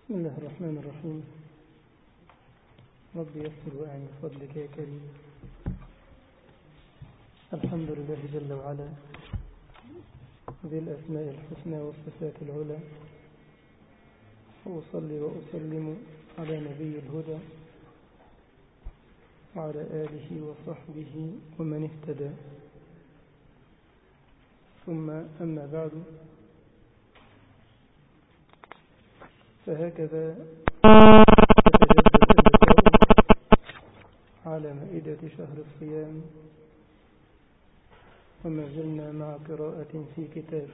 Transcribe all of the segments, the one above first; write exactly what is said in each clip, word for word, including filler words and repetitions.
بسم الله الرحمن الرحيم. رب يسر وأعن بفضلك يا كريم. الحمد لله جل وعلا ذي الأسماء الحسنى والصفات العلى، وأصلي وأسلم على نبي الهدى وعلى آله وصحبه ومن اهتدى، ثم أما بعد، فهكذا يتجدد اللقاء على مائدة شهر الصيام، وما زلنا مع قراءة في كتاب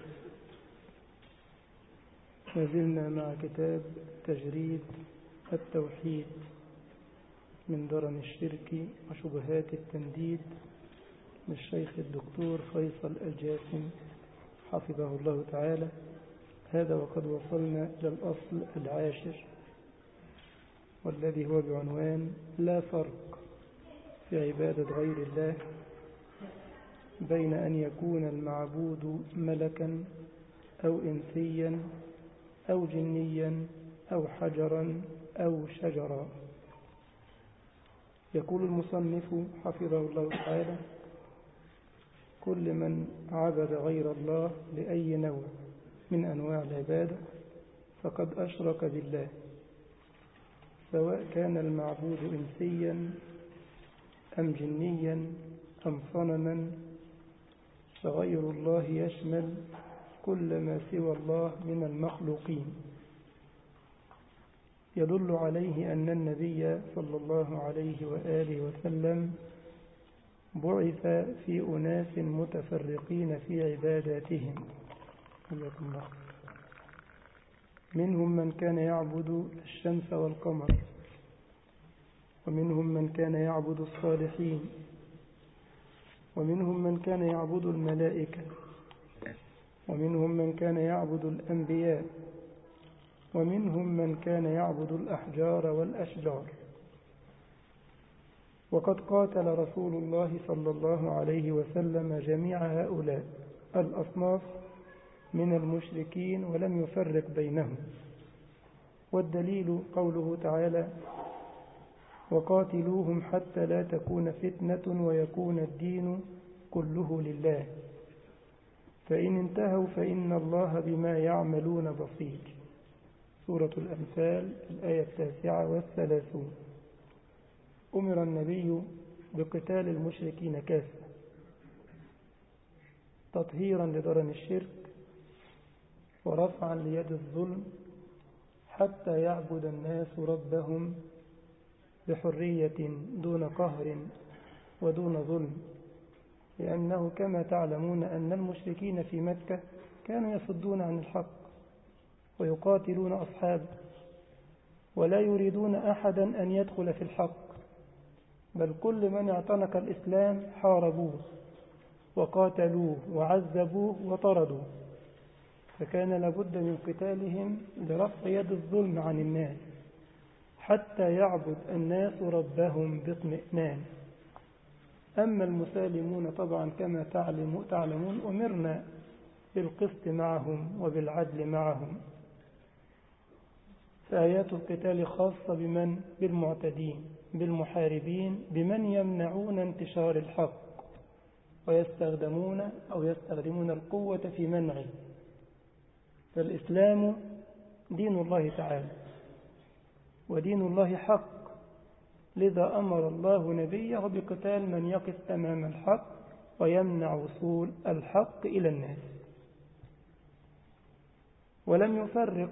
ما زلنا مع كتاب تجريد التوحيد من درن الشرك وشبهات التنديد للشيخ الدكتور فيصل الجاسم حفظه الله تعالى. هذا وقد وصلنا إلى الأصل العاشر، والذي هو بعنوان: لا فرق في عبادة غير الله بين أن يكون المعبود ملكا أو إنسيا أو جنيا أو حجرا أو شجرا. يقول المصنف حفظه الله تعالى: كل من عبد غير الله لأي نوع من أنواع العبادة فقد أشرك بالله، سواء كان المعبود إنسيا أم جنيا أم صنما، فغير الله يشمل كل ما سوى الله من المخلوقين. يدل عليه أن النبي صلى الله عليه وآله وسلم بعث في أناس متفرقين في عباداتهم، منهم من كان يعبد الشمس والقمر، ومنهم من كان يعبد الصالحين، ومنهم من كان يعبد الملائكة، ومنهم من كان يعبد الأنبياء، ومنهم من كان يعبد الأحجار والأشجار. وقد قاتل رسول الله صلى الله عليه وسلم جميع هؤلاء الأصناف من المشركين ولم يفرق بينهم، والدليل قوله تعالى: وقاتلوهم حتى لا تكون فتنة ويكون الدين كله لله، فإن انتهوا فإن الله بما يعملون بصير. سورة الأنفال الآية التاسعة والثلاثون. أمر النبي بقتال المشركين كافة، تطهيرا لدرن الشرك ورفعا ليد الظلم، حتى يعبد الناس ربهم بحرية دون قهر ودون ظلم، لأنه كما تعلمون أن المشركين في مكة كانوا يصدون عن الحق ويقاتلون أصحابه، ولا يريدون أحدا أن يدخل في الحق، بل كل من اعتنق الإسلام حاربوه وقاتلوه وعذبوه وطردوه، فكان لابد من قتالهم لرفع يد الظلم عن الناس حتى يعبد الناس ربهم باطمئنان. أما المسالمون طبعا كما تعلمون أمرنا بالقسط معهم وبالعدل معهم، فآيات القتال خاصة بمن؟ بالمعتدين، بالمحاربين، بمن يمنعون انتشار الحق ويستخدمون أو يستخدمون القوة في منعه. فالإسلام دين الله تعالى ودين الله حق، لذا أمر الله نبيه بقتال من يقف أمام الحق ويمنع وصول الحق إلى الناس. ولم يفرق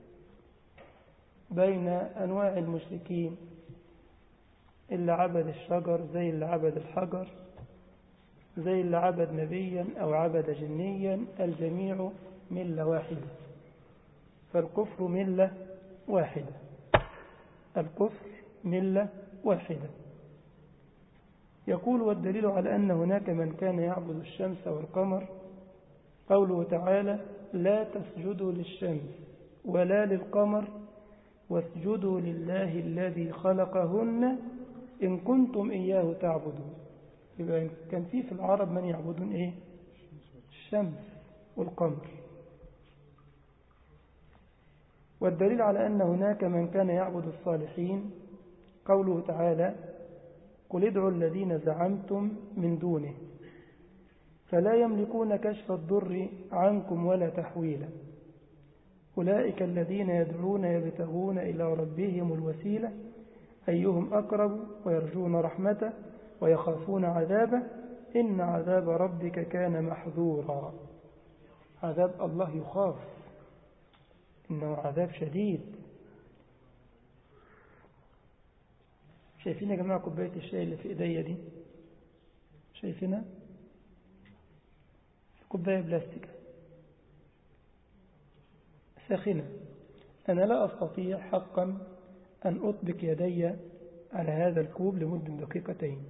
بين أنواع المشركين، اللي عبد الشجر زي اللي عبد الحجر، زي اللي عبد نبيا أو عبد جنيا، الجميع ملة واحدة، فالكفر ملة واحدة، الكفر ملة واحدة. يقول: والدليل على أن هناك من كان يعبد الشمس والقمر قوله تعالى: لا تسجدوا للشمس ولا للقمر واسجدوا لله الذي خلقهن إن كنتم إياه تعبدون. يبقى كان في في العرب من يعبدون إيه؟ الشمس والقمر. والدليل على أن هناك من كان يعبد الصالحين قوله تعالى قل ادعوا الذين زعمتم من دونه فلا يملكون كشف الضر عنكم ولا تحويلا أولئك الذين يدعون يبتغون إلى ربهم الوسيلة أيهم أقرب ويرجون رحمته ويخافون عذابه إن عذاب ربك كان محذورا. عذاب الله يخاف، إنه عذاب شديد. شايفين يا جماعة كوباية الشاي اللي في إيديا دي؟ شايفينها؟ كوباية بلاستيك ساخنة. أنا لا أستطيع حقا أن أطبق يدي على هذا الكوب لمدة دقيقتين.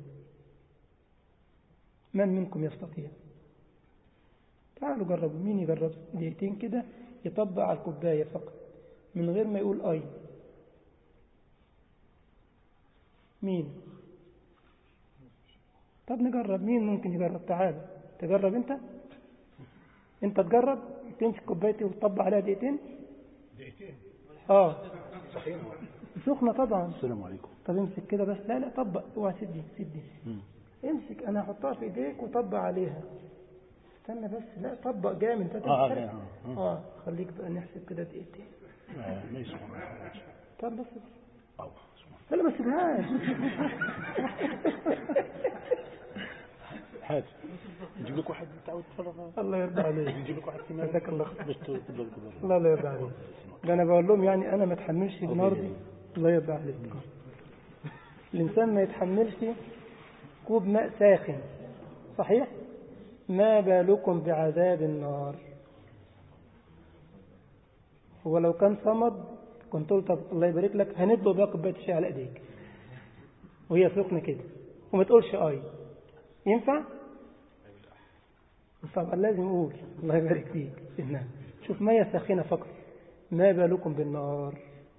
من منكم يستطيع؟ تعالوا جربوا. مين يجرب دقيقتين كده يطبق على الكوباية فقط من غير ما يقول أي؟ مين؟ طب نجرب. مين ممكن يجرب؟ تعال تجرب. انت انت تجرب تمسك كوبايتي وتطبق عليها دقيقتين. دقيقتين اه سخنة طبعا. السلام عليكم. طب امسك كده بس. لا لا طبق. اوعى سيدي سيدي امسك. انا هحطها في ايديك وطبق عليها. استنى بس. لا طبق جامد. انت اه اه, اه آه. خليك بقى نحسب كده دقيقتين. اه ما يسمع. طب بس اه لا ما سيبهاش. هات نجيب لك واحد متعود تفرغ. الله يرضى عليك. نجيب لك واحد كمان. جزاك الله بس تفضل. الله لا يرضى عليك. ده انا بقول لهم يعني انا ما اتحملش النار دي. الله يرضى عليك. الانسان ما يتحملش كوب ماء ساخن صحيح؟ ما بالكم بعذاب النار. هو لو كان صمد كنت قلت طب الله يبارك لك هندلق بقى كوبايه الشاي على ايديك وهي سخنه كده وما تقولش اي. ينفع؟ طبعا لازم اقول الله يبارك فيك. إنها. شوف مية ساخنه فقط. ما بالكم بالنار.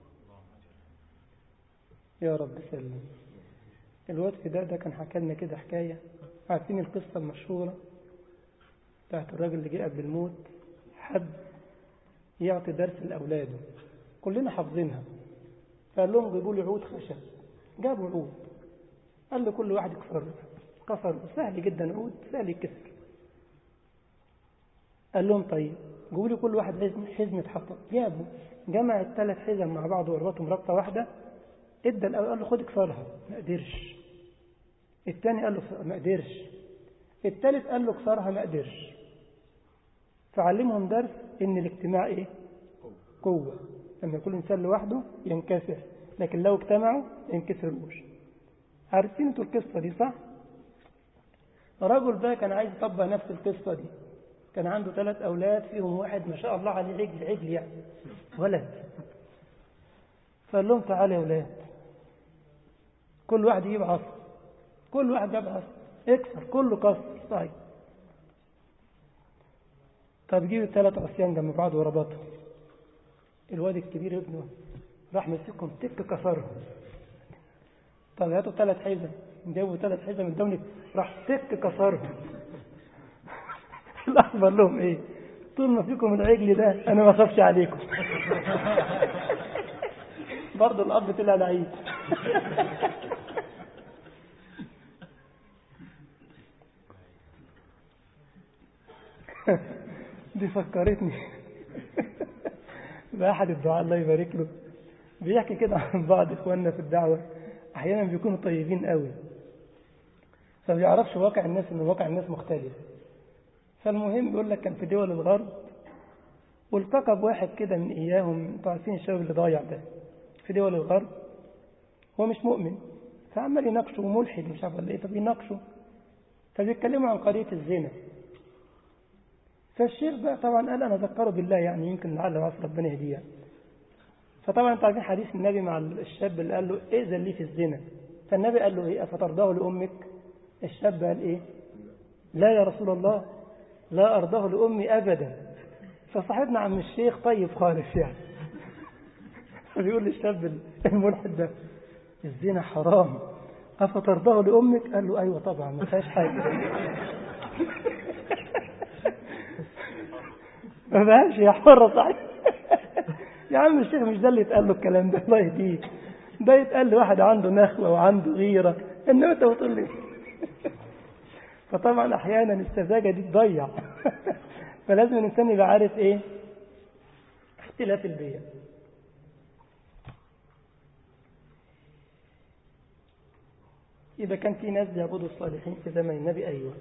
يا رب سلم. الواد في ده ده كان حكى لنا كده حكايه. عارفين القصه المشهوره بتاعت الراجل اللي جه قبل الموت حد يعطي درس لاولاده كلنا حافظينها. فقال لهم جيبوا لي عود خشب. جابوا عود. قال له كل واحد يكسره. كسر. سهل جدا عود سهل يكسر. قال لهم طيب جيبوا لي كل واحد حزمة حطب. جابوا جمع الثلاث حزم مع بعض وربطهم ربطة واحدة. ادى الأول قال له خد اكسرها. ما قدرش. الثاني قال له ما قدرش. الثالث قال له اكسرها. ما قدرش. فعلمهم درس ان الاجتماع ايه؟ قوة. لما يكون الإنسان لوحده ينكسر لكن لو اجتمعوا ينكسروش. عارفين انتوا القصة دي صح؟ رجل ده كان عايز يطبق نفس القصة دي. كان عنده ثلاث أولاد فيهم واحد ما شاء الله عليه عجل عجل يعني ولد. فقال لهم تعالوا يا أولاد كل واحد يجيب عصا. كل واحد جاب عصا اكسر. كله كسر. طيب طب جيب الثلاث عصيان جنب بعض وربطهم. الواد الكبير ابنه راح مسكهم تك كسرهم. طب هاتوا ثلاث حزم. جابوا ثلاث حزم من دولة راح تك كسرهم. الأخبر لهم ايه؟ طول ما فيكم العجل ده انا ما اخافش عليكم. برضه الأب طلع لعيب. دي فكرتني بأحد الدعاء الله يبارك له. بيحكي كده عن بعض إخواننا في الدعوة أحيانا بيكونوا طيبين قوي فبيعرفش واقع الناس إن واقع الناس مختلف. فالمهم بيقول لك كان في دول الغرب والتقى بواحد كده من إياهم. انتوا عارفين الشباب اللي ضايع ده في دول الغرب هو مش مؤمن فعمال يناقشوا وملحد مش عارف ولا ايه. طب يناقشوا فبيتكلموا عن قضية الزنا. فالشيخ بقى طبعا قال أنا ذكره بالله يعني يمكن لعل وعسى ربنا يهديه. فطبعا انتوا عارفين حديث النبي مع الشاب اللي قال له ائذن لي في الزنا. فالنبي قال له ايه؟ أفترضاه لأمك؟ الشاب قال ايه؟ لا يا رسول الله لا أرضاه لأمي أبدا. فصاحبنا عم الشيخ طيب خالص يعني. فبيقول للشاب الملحد ده الزنا حرام أفترضاه لأمك؟ قال له أيوة طبعا ما فيهاش حاجة. ما فيهاش يا حرة صحيح. يا عم الشيخ مش ده اللي يتقال له الكلام ده، الله يهديك. ده يتقال له واحد عنده نخوة وعنده غيرة، إنما أنت بتقول لي. فطبعا أحيانا السذاجة دي تضيع. فلازم الإنسان يبقى عارف إيه اختلاف البيئة. إذا كان في ناس بيعبدوا الصالحين في زمن النبي، أيوة.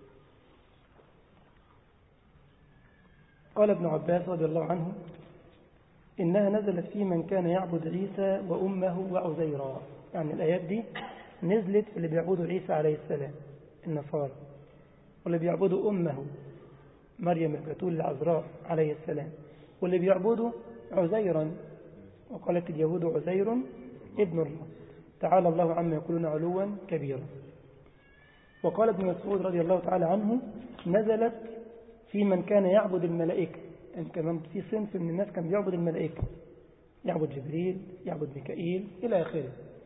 قال ابن عباس رضي الله عنه إنها نزلت في من كان يعبد عيسى وأمه وعزيرا. يعني الآيات دي نزلت في اللي بيعبدوا عيسى عليه السلام النصارى، واللي بيعبدوا أمه مريم البتول العذراء عليه السلام، واللي بيعبدوا عزيرا، وقالت اليهود عزير ابن الله، تعالى الله عما يقولون علوا كبيرا. وقال ابن مسعود رضي الله تعالى عنه نزلت في من كان يعبد الملائكة. يعني كمان في صنف من الناس كان بيعبد الملائكة، يعبد جبريل، يعبد ميكائيل إلى آخره.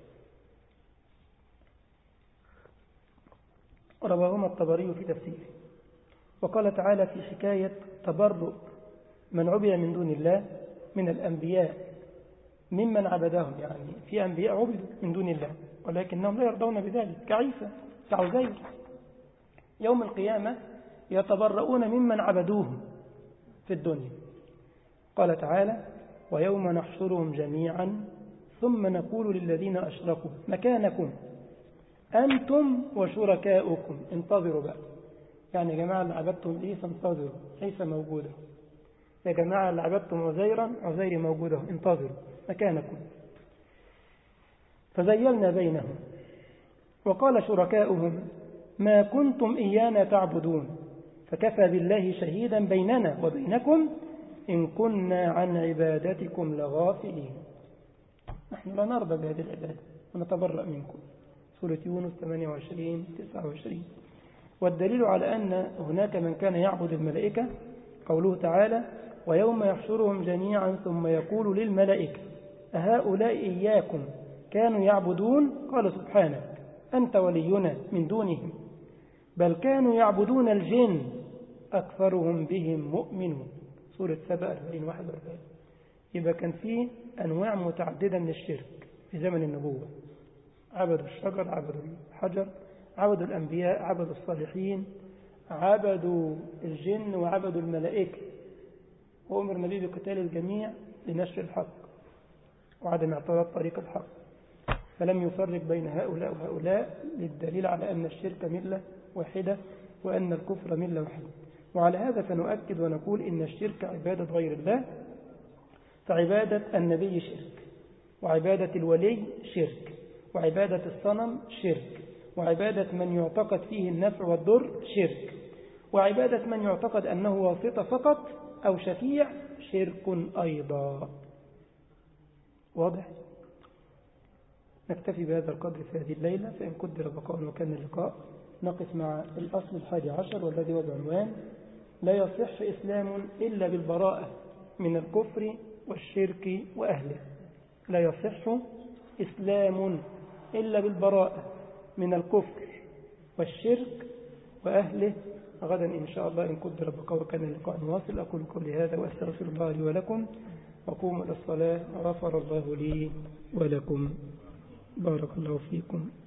رواهما الطبري في تفسيره. وقال تعالى في حكاية تبرؤ من عبد من دون الله من الأنبياء ممن عبدهم. يعني في أنبياء عبدوا من دون الله ولكنهم لا يرضون بذلك، كعيسى كعزير. يوم القيامة يتبرؤون ممن عبدوهم في الدنيا. قال تعالى ويوم نحشرهم جميعا ثم نقول للذين أشركوا مكانكم أنتم وشركاؤكم انتظروا بقى. يعني يا جماعة اللي عبدتم عيسى انتظروا، عيسى موجودة. يا جماعة اللي عبدتم عزيرا، عزير موجودة، انتظروا مكانكم. فزيلنا بينهم. وقال شركاؤهم ما كنتم إيانا تعبدون فكفى بالله شهيدا بيننا وبينكم إن كنا عن عبادتكم لغافلين. نحن لا نرضى بهذه العبادة ونتبرأ منكم. سورة يونس ثمانية وعشرين تسعة وعشرين. والدليل على أن هناك من كان يعبد الملائكة قوله تعالى ويوم يحشرهم جميعا ثم يقول للملائكة أهؤلاء إياكم كانوا يعبدون قال سبحانك أنت ولينا من دونهم بل كانوا يعبدون الجن أكثرهم بهم مؤمنون. سورة سبأ أربعين واحد وأربعين. يبقى كان فيه أنواع متعددة من الشرك في زمن النبوة. عبدوا الشجر، عبدوا الحجر، عبدوا الأنبياء، عبدوا الصالحين، عبدوا الجن وعبدوا الملائكة. وأمر النبي بقتال الجميع لنشر الحق وعدم اعتراض طريق الحق، فلم يفرق بين هؤلاء وهؤلاء للدليل على أن الشرك ملة واحدة وأن الكفر ملة واحدة. وعلى هذا فنؤكد ونقول إن الشرك عبادة غير الله، فعبادة النبي شرك، وعبادة الولي شرك، وعبادة الصنم شرك، وعبادة من يعتقد فيه النفع والضر شرك، وعبادة من يعتقد أنه واسطة فقط أو شفيع شرك أيضا. واضح؟ نكتفي بهذا القدر في هذه الليلة، فإن قدر بقاء وكان اللقاء نقف مع الأصل الحادي عشر والذي هو بعنوان لا يصح إسلام إلا بالبراءة من الكفر والشرك وأهله. لا يصح إسلام إلا بالبراءة من الكفر والشرك وأهله. غدا إن شاء الله إن قدر بقاء وكان اللقاء نواصل. أقول قولي هذا وأستغفر الله لي ولكم وقوموا إلى الصلاة. غفر الله لي ولكم. بارك الله فيكم.